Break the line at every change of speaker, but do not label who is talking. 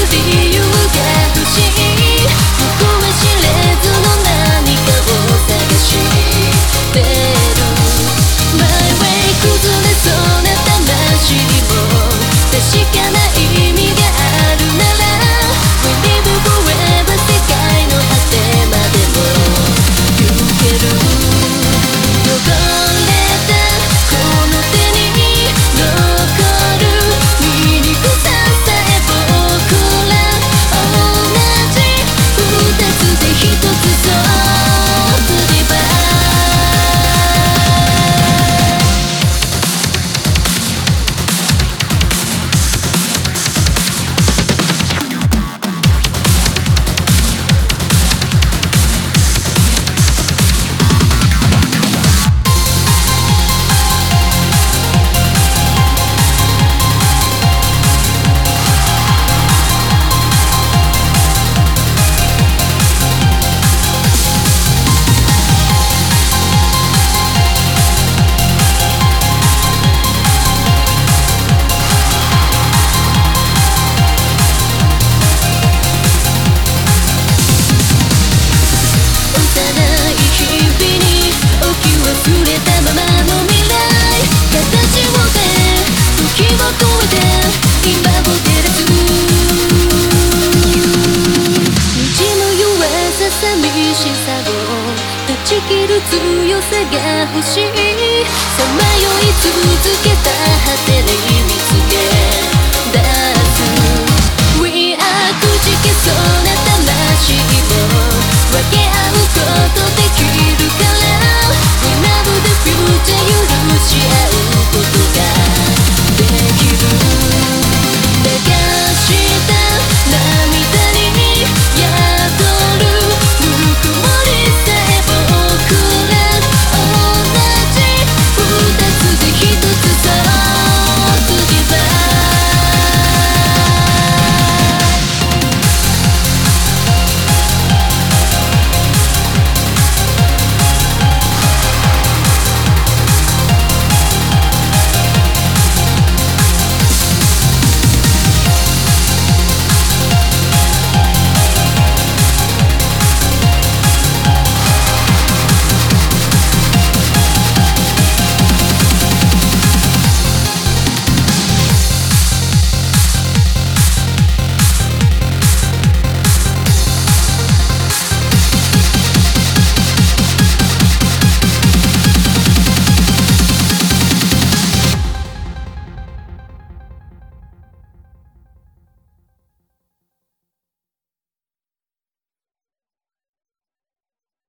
理由が欲しい。僕は知れずの何かを探してる。 My way 崩れそうな魂も確かな意味があるなら We live forever 世界の果てまでも行ける。汚れたこの手に残る醜ささえ僕ら同じ二つで一つそうすれば忘れたままの未来形を変え時を超えて今を照らす滲む弱さ寂しさを断ち切る強さが欲しい。さまよい続けた